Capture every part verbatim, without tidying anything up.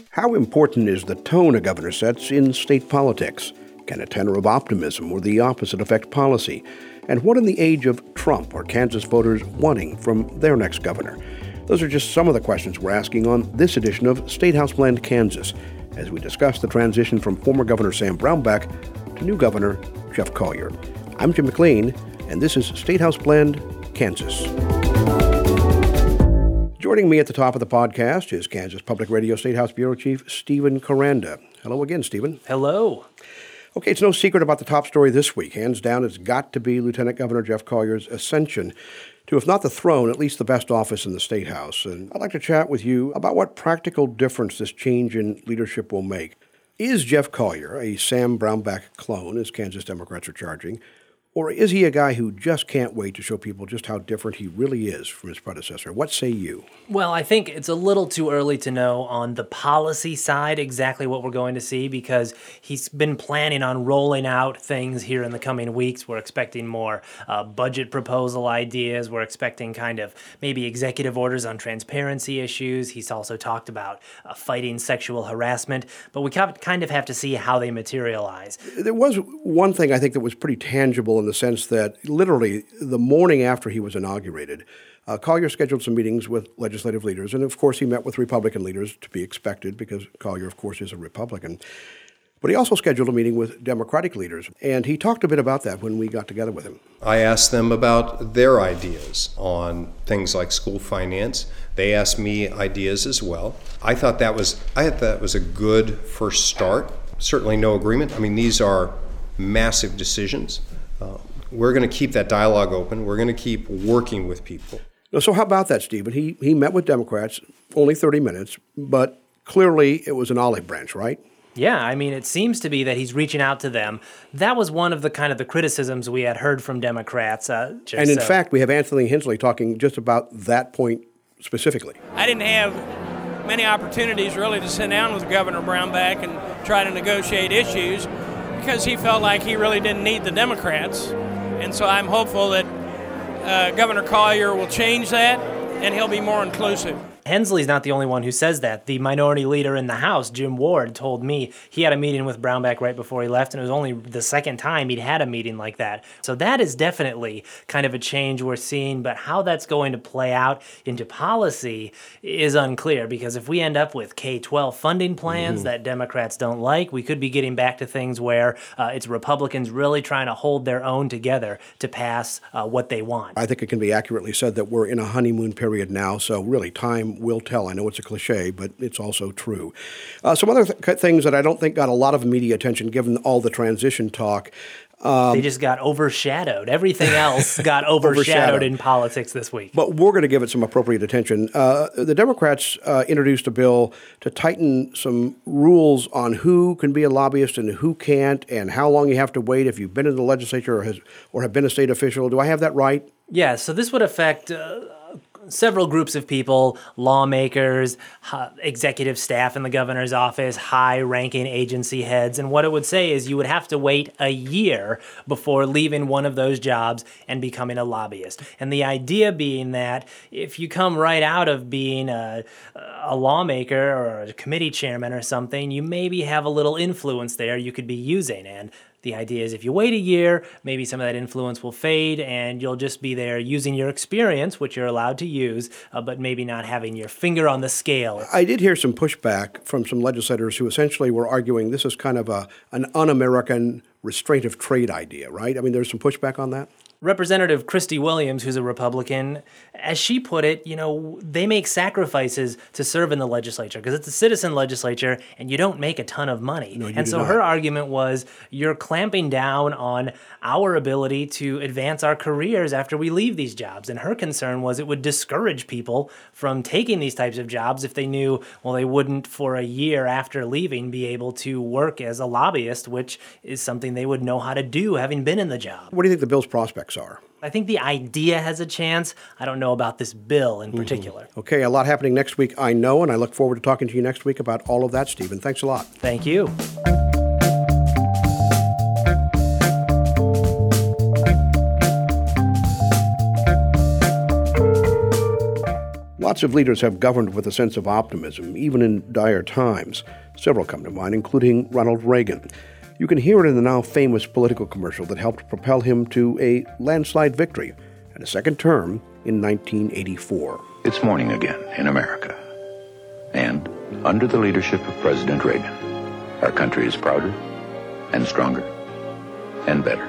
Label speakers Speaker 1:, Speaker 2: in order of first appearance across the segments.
Speaker 1: How important is the tone a governor sets in state politics? Can a tenor of optimism or the opposite affect policy? And what in the age of Trump are Kansas voters wanting from their next governor? Those are just some of the questions we're asking on this edition of State House Blend Kansas, as we discuss the transition from former Governor Sam Brownback to new Governor Jeff Colyer. I'm Jim McLean, and this is State House Blend Kansas. Joining me at the top of the podcast is Kansas Public Radio State House Bureau Chief Stephen Koranda. Hello again, Stephen.
Speaker 2: Hello.
Speaker 1: Okay, it's no secret about the top story this week. Hands down, it's got to be Lieutenant Governor Jeff Colyer's ascension to, if not the throne, at least the best office in the State House. And I'd like to chat with you about what practical difference this change in leadership will make. Is Jeff Colyer a Sam Brownback clone, as Kansas Democrats are charging, or is he a guy who just can't wait to show people just how different he really is from his predecessor? What say you?
Speaker 2: Well, I think it's a little too early to know on the policy side exactly what we're going to see, because he's been planning on rolling out things here in the coming weeks. We're expecting more uh, budget proposal ideas. We're expecting kind of maybe executive orders on transparency issues. He's also talked about uh, fighting sexual harassment, but we kind of have to see how they materialize.
Speaker 1: There was one thing I think that was pretty tangible in the sense that literally the morning after he was inaugurated, uh, Colyer scheduled some meetings with legislative leaders, and of course he met with Republican leaders, to be expected, because Colyer, of course, is a Republican. But he also scheduled a meeting with Democratic leaders, and he talked a bit about that when we got together with him.
Speaker 3: I asked them about their ideas on things like school finance. They asked me ideas as well. I thought that was I thought that was a good first start. Certainly no agreement. I mean, these are massive decisions. Uh, we're going to keep that dialogue open. We're going to keep working with people.
Speaker 1: So how about that, Stephen? He he met with Democrats, only thirty minutes, but clearly it was an olive branch, right?
Speaker 2: Yeah, I mean, it seems to be that he's reaching out to them. That was one of the kind of the criticisms we had heard from Democrats. Uh,
Speaker 1: and in
Speaker 2: so.
Speaker 1: fact, we have Anthony Hensley talking just about that point specifically.
Speaker 4: I didn't have many opportunities really to sit down with Governor Brownback and try to negotiate issues, because he felt like he really didn't need the Democrats. And so I'm hopeful that uh, Governor Colyer will change that, and he'll be more inclusive.
Speaker 2: Hensley's not the only one who says that. The minority leader in the House, Jim Ward, told me he had a meeting with Brownback right before he left, and it was only the second time he'd had a meeting like that. So that is definitely kind of a change we're seeing, but how that's going to play out into policy is unclear, because if we end up with K twelve funding plans mm-hmm. that Democrats don't like, we could be getting back to things where uh, it's Republicans really trying to hold their own together to pass uh, what they want.
Speaker 1: I think it can be accurately said that we're in a honeymoon period now, so really time will tell. I know it's a cliche, but it's also true. Uh, some other th- things that I don't think got a lot of media attention given all the transition talk.
Speaker 2: Um, they just got overshadowed. Everything else got overshadowed, overshadowed in politics this week.
Speaker 1: But we're going to give it some appropriate attention. Uh, the Democrats uh, introduced a bill to tighten some rules on who can be a lobbyist and who can't, and how long you have to wait if you've been in the legislature or, has, or have been a state official. Do I have that right?
Speaker 2: Yeah, so this would affect Uh, several groups of people: lawmakers, uh, executive staff in the governor's office, high-ranking agency heads. And what it would say is you would have to wait a year before leaving one of those jobs and becoming a lobbyist. And the idea being that if you come right out of being a, a lawmaker or a committee chairman or something, you maybe have a little influence there you could be using. And the idea is if you wait a year, maybe some of that influence will fade and you'll just be there using your experience, which you're allowed to use, uh, but maybe not having your finger on the scale.
Speaker 1: I did hear some pushback from some legislators who essentially were arguing this is kind of a an un-American restraint of trade idea, right? I mean, there's some pushback on that?
Speaker 2: Representative Christy Williams, who's a Republican, as she put it, you know, they make sacrifices to serve in the legislature because it's a citizen legislature and you don't make a ton of money.
Speaker 1: No, you
Speaker 2: and
Speaker 1: do
Speaker 2: so
Speaker 1: not.
Speaker 2: Her argument was you're clamping down on our ability to advance our careers after we leave these jobs. And her concern was it would discourage people from taking these types of jobs if they knew, well, they wouldn't for a year after leaving be able to work as a lobbyist, which is something they would know how to do having been in the job.
Speaker 1: What do you think the bill's prospects are?
Speaker 2: I think the idea has a chance. I don't know about this bill in particular.
Speaker 1: Mm-hmm. Okay, a lot happening next week, I know, and I look forward to talking to you next week about all of that, Stephen. Thanks a lot.
Speaker 2: Thank you.
Speaker 1: Lots of leaders have governed with a sense of optimism, even in dire times. Several come to mind, including Ronald Reagan. You can hear it in the now famous political commercial that helped propel him to a landslide victory and a second term in nineteen eighty-four.
Speaker 5: It's morning again in America. And under the leadership of President Reagan, our country is prouder and stronger and better.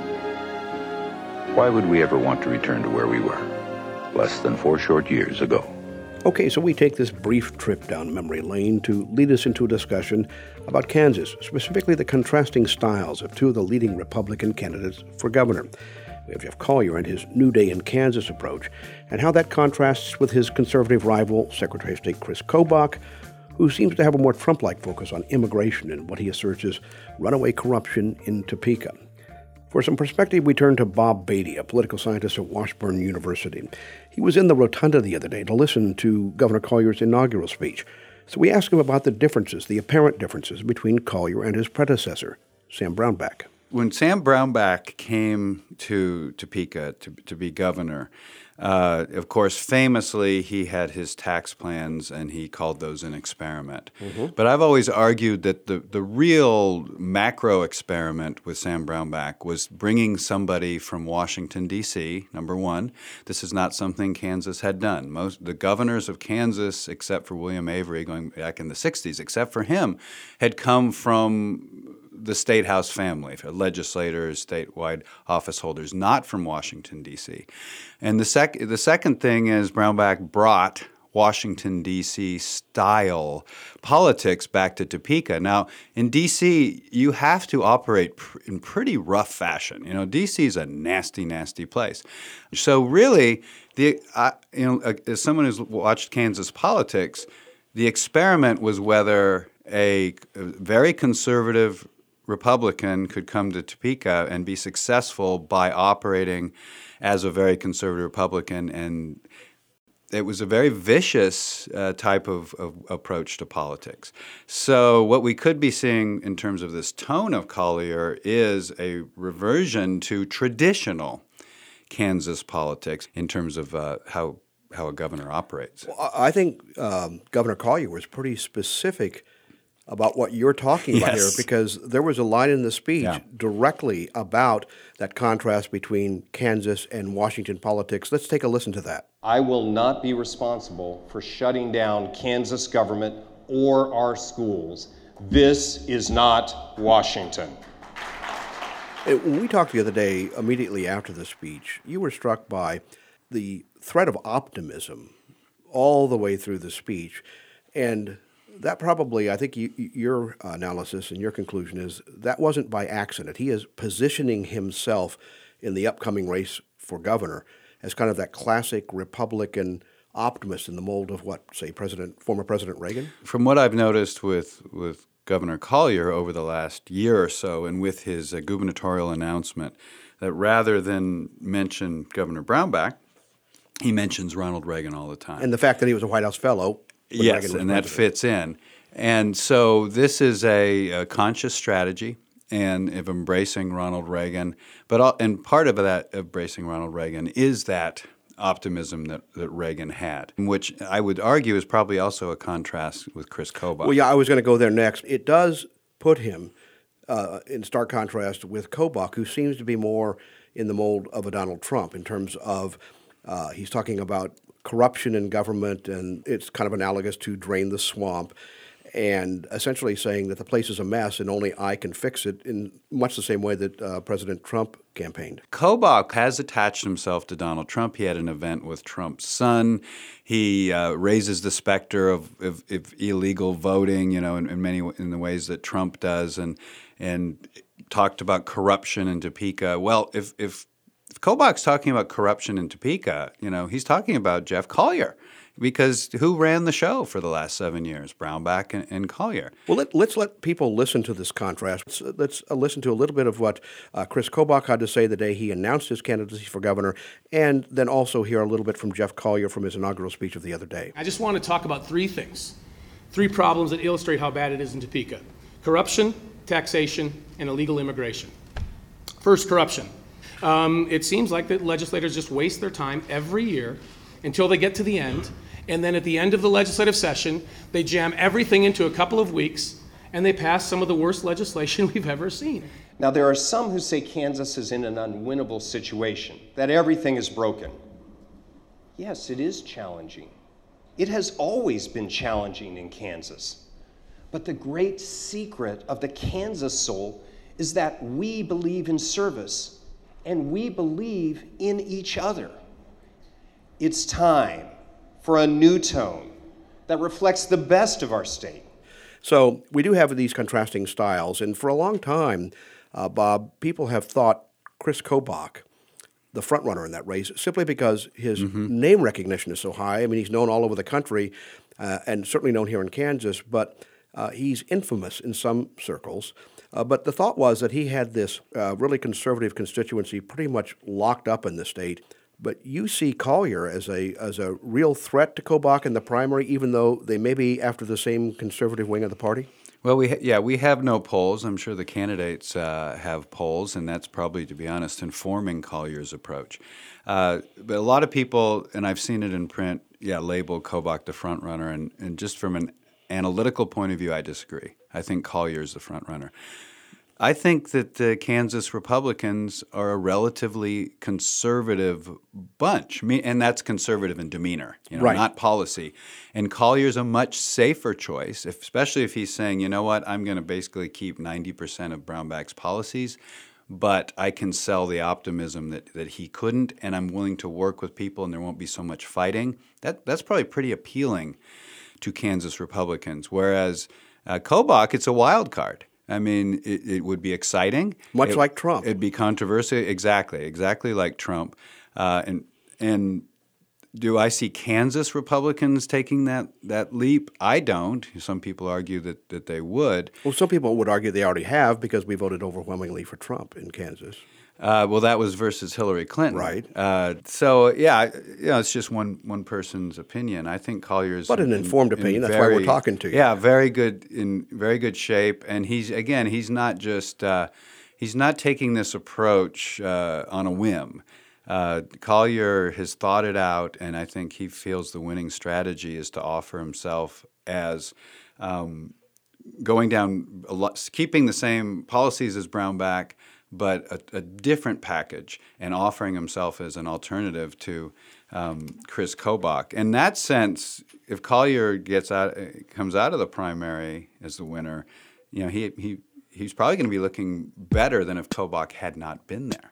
Speaker 5: Why would we ever want to return to where we were less than four short years ago?
Speaker 1: Okay, so we take this brief trip down memory lane to lead us into a discussion about Kansas, specifically the contrasting styles of two of the leading Republican candidates for governor. We have Jeff Colyer and his New Day in Kansas approach, and how that contrasts with his conservative rival, Secretary of State Chris Kobach, who seems to have a more Trump-like focus on immigration and what he asserts is runaway corruption in Topeka. For some perspective, we turn to Bob Beatty, a political scientist at Washburn University. He was in the rotunda the other day to listen to Governor Collier's inaugural speech. So we asked him about the differences, the apparent differences between Collier and his predecessor, Sam Brownback.
Speaker 6: When Sam Brownback came to Topeka to, to be governor, uh, of course, famously, he had his tax plans, and he called those an experiment. Mm-hmm. But I've always argued that the, the real macro experiment with Sam Brownback was bringing somebody from Washington, D C, number one. This is not something Kansas had done. Most the governors of Kansas, except for William Avery going back in the sixties, except for him, had come from the State House family, legislators, statewide office holders, not from Washington, D C. And the, sec- the second thing is Brownback brought Washington, D C style politics back to Topeka. Now, in D C, you have to operate pr- in pretty rough fashion. You know, D C is a nasty, nasty place. So really, the uh, you know, as someone who's watched Kansas politics, the experiment was whether a, a very conservative Republican could come to Topeka and be successful by operating as a very conservative Republican, and it was a very vicious uh, type of, of approach to politics. So what we could be seeing in terms of this tone of Collier is a reversion to traditional Kansas politics in terms of uh, how how a governor operates.
Speaker 1: Well, I think um, Governor Collier was pretty specific about what you're talking about
Speaker 6: yes.
Speaker 1: here, because there was a line in the speech
Speaker 6: yeah.
Speaker 1: directly about that contrast between Kansas and Washington politics. Let's take a listen to that.
Speaker 7: I will not be responsible for shutting down Kansas government or our schools. This is not Washington.
Speaker 1: When we talked the other day, immediately after the speech, you were struck by the thread of optimism all the way through the speech, and that probably, I think you, your analysis and your conclusion is that wasn't by accident. He is positioning himself in the upcoming race for governor as kind of that classic Republican optimist in the mold of what, say, President, former President Reagan?
Speaker 6: From what I've noticed with, with Governor Collier over the last year or so, and with his uh, gubernatorial announcement, that rather than mention Governor Brownback, he mentions Ronald Reagan all the time.
Speaker 1: And the fact that he was a White House fellow.
Speaker 6: Yes, and that fits in. And so this is a, a conscious strategy and of embracing Ronald Reagan. But all, and part of that embracing Ronald Reagan is that optimism that, that Reagan had, which I would argue is probably also a contrast with Chris Kobach.
Speaker 1: Well, yeah, I was going to go there next. It does put him uh, in stark contrast with Kobach, who seems to be more in the mold of a Donald Trump in terms of uh, he's talking about corruption in government, and it's kind of analogous to drain the swamp, and essentially saying that the place is a mess and only I can fix it in much the same way that uh, President Trump campaigned.
Speaker 6: Kobach has attached himself to Donald Trump. He had an event with Trump's son. He uh, raises the specter of, of, of illegal voting, you know, in, in many in the ways that Trump does, and and talked about corruption in Topeka. Well, if if If Kobach's talking about corruption in Topeka, you know, he's talking about Jeff Collier, because who ran the show for the last seven years? Brownback and, and Collier.
Speaker 1: Well, let, let's let people listen to this contrast. Let's, let's uh, listen to a little bit of what uh, Chris Kobach had to say the day he announced his candidacy for governor, and then also hear a little bit from Jeff Collier from his inaugural speech of the other day.
Speaker 8: I just want to talk about three things, three problems that illustrate how bad it is in Topeka: corruption, taxation, and illegal immigration. First, corruption. Um, it seems like that legislators just waste their time every year until they get to the end, And then at the end of the legislative session, they jam everything into a couple of weeks, and they pass some of the worst legislation we've ever seen.
Speaker 7: Now, there are some who say Kansas is in an unwinnable situation, that everything is broken. Yes, it is challenging. It has always been challenging in Kansas. But the great secret of the Kansas soul is that we believe in service, and we believe in each other. It's time for a new tone that reflects the best of our state.
Speaker 1: So we do have these contrasting styles, and for a long time, uh, Bob, people have thought Chris Kobach, the front runner in that race, simply because his mm-hmm. name recognition is so high. I mean, he's known all over the country, uh, and certainly known here in Kansas, but uh, he's infamous in some circles. Uh, but the thought was that he had this uh, really conservative constituency pretty much locked up in the state. But you see Collier as a as a real threat to Kobach in the primary, even though they may be after the same conservative wing of the party?
Speaker 6: Well, we ha- yeah, we have no polls. I'm sure the candidates uh, have polls, and that's probably, to be honest, informing Collier's approach. Uh, but a lot of people, and I've seen it in print, yeah, label Kobach the front runner, and, and just from an analytical point of view, I disagree. I think Collier's the front runner. I think that the Kansas Republicans are a relatively conservative bunch, and that's conservative in demeanor, you know,
Speaker 1: right.
Speaker 6: not policy. And Collier's a much safer choice, if, especially if he's saying, you know what, I'm going to basically keep ninety percent of Brownback's policies, but I can sell the optimism that, that he couldn't, and I'm willing to work with people and there won't be so much fighting. That That's probably pretty appealing to Kansas Republicans, whereas uh, Kobach, it's a wild card. I mean, it, it would be exciting.
Speaker 1: Much
Speaker 6: it,
Speaker 1: like Trump.
Speaker 6: It'd be controversial. Exactly, exactly like Trump. Uh, and and do I see Kansas Republicans taking that, that leap? I don't. Some people argue that, that they would.
Speaker 1: Well, some people would argue they already have because we voted overwhelmingly for Trump in Kansas.
Speaker 6: Uh, well, that was versus Hillary Clinton.
Speaker 1: Right.
Speaker 6: Uh, so, yeah, you know, it's just one one person's opinion. I think Collier's
Speaker 1: But an
Speaker 6: in,
Speaker 1: informed
Speaker 6: in
Speaker 1: opinion.
Speaker 6: Very,
Speaker 1: that's why we're talking to you.
Speaker 6: Yeah, very good, in very good shape. And he's, again, he's not just, uh, he's not taking this approach uh, on a whim. Uh, Collier has thought it out, and I think he feels the winning strategy is to offer himself as um, going down, a lot, keeping the same policies as Brownback, but a, a different package, and offering himself as an alternative to um, Chris Kobach. In that sense, if Collier gets out, comes out of the primary as the winner, you know, he he he's probably going to be looking better than if Kobach had not been there.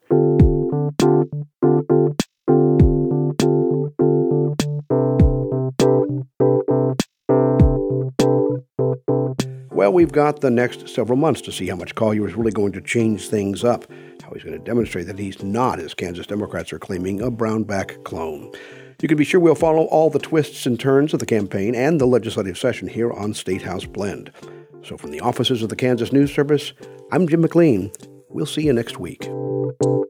Speaker 1: Well, we've got the next several months to see how much Collier is really going to change things up, how he's going to demonstrate that he's not, as Kansas Democrats are claiming, a Brownback clone. You can be sure we'll follow all the twists and turns of the campaign and the legislative session here on State House Blend. So from the offices of the Kansas News Service, I'm Jim McLean. We'll see you next week.